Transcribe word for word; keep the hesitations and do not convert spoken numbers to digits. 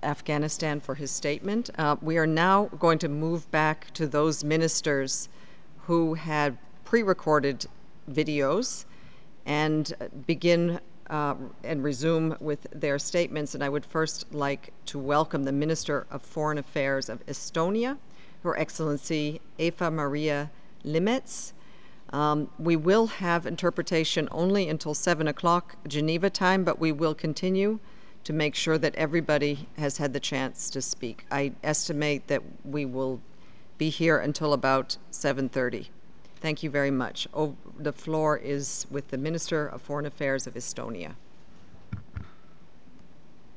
Afghanistan for his statement. Uh, we are now going to move back to those ministers who had pre-recorded videos and begin uh, and resume with their statements. And I would first like to welcome the Minister of Foreign Affairs of Estonia, Her Excellency Eva Maria Limets. Um, we will have interpretation only until seven o'clock Geneva time, but we will continue to make sure that everybody has had the chance to speak. I estimate that we will be here until about seven thirty. Thank you very much. Oh, the floor is with the Minister of Foreign Affairs of Estonia.